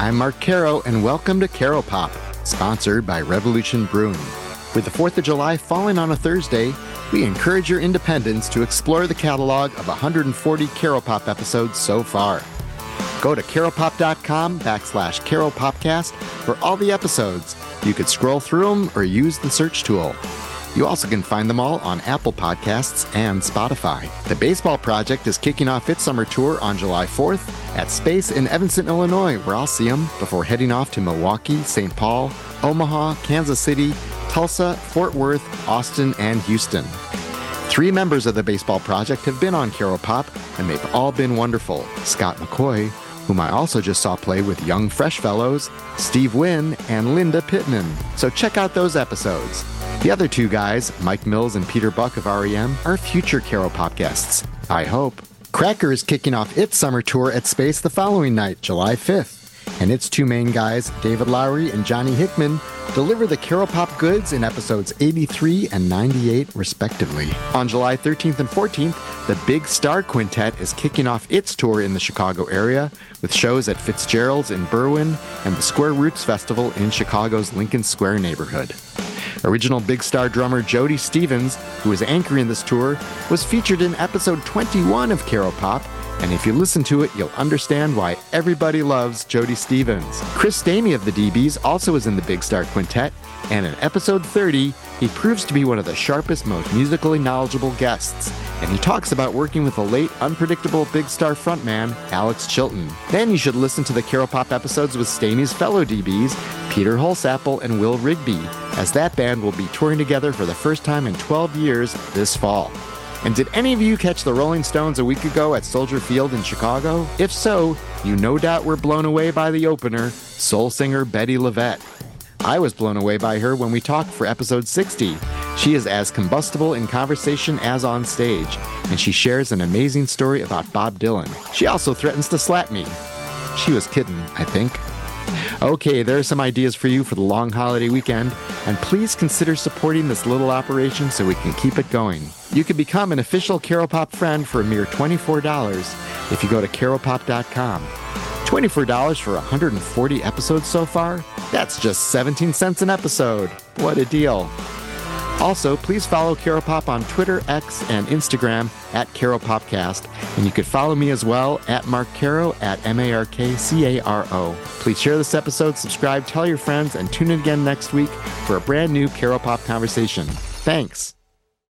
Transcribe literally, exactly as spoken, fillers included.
I'm Mark Caro, and welcome to Caro Pop, sponsored by Revolution Brewing. With the fourth of July falling on a Thursday, we encourage your independence to explore the catalog of one hundred forty Caro Pop episodes so far. Go to caropop.com backslash caropopcast for all the episodes. You could scroll through them or use the search tool. You also can find them all on Apple Podcasts and Spotify. The Baseball Project is kicking off its summer tour on July fourth at Space in Evanston, Illinois, where I'll see them before heading off to Milwaukee, Saint Paul, Omaha, Kansas City, Tulsa, Fort Worth, Austin, and Houston. Three members of the Baseball Project have been on Caro Pop, and they've all been wonderful. Scott McCoy, whom I also just saw play with Young Fresh Fellows, Steve Wynn, and Linda Pittman. So check out those episodes. The other two guys, Mike Mills and Peter Buck of R E M, are future Caro Pop guests. I hope. Cracker is kicking off its summer tour at Space the following night, July fifth. And its two main guys, David Lowry and Johnny Hickman, deliver the Caro Pop goods in episodes eighty-three and ninety-eight, respectively. On July thirteenth and fourteenth, the Big Star Quintet is kicking off its tour in the Chicago area with shows at Fitzgerald's in Berwyn and the Square Roots Festival in Chicago's Lincoln Square neighborhood. Original Big Star drummer Jody Stevens, who is anchoring this tour, was featured in episode twenty-one of Caro Pop, and if you listen to it, you'll understand why everybody loves Jody Stevens. Chris Stamey of the D Bs also is in the Big Star Quintet, and in episode thirty, he proves to be one of the sharpest, most musically knowledgeable guests, and he talks about working with the late, unpredictable Big Star frontman, Alex Chilton. Then you should listen to the Caro Pop episodes with Stamey's fellow D Bs, Peter Holsapple and Will Rigby, as that band will be touring together for the first time in twelve years this fall. And did any of you catch the Rolling Stones a week ago at Soldier Field in Chicago? If so, you no doubt were blown away by the opener, soul singer Betty LaVette. I was blown away by her when we talked for episode sixty. She is as combustible in conversation as on stage, and she shares an amazing story about Bob Dylan. She also threatens to slap me. She was kidding, I think. Okay, there are some ideas for you for the long holiday weekend, and please consider supporting this little operation so we can keep it going. You can become an official Caro Pop friend for a mere twenty-four dollars if you go to caro pop dot com. twenty-four dollars for one hundred forty episodes so far? That's just seventeen cents an episode. What a deal. Also, please follow Caro Pop on Twitter, X, and Instagram at Caro Popcast, and you can follow me as well at Mark Caro at M A R K C A R O. Please share this episode, subscribe, tell your friends, and tune in again next week for a brand new Caro Pop conversation. Thanks.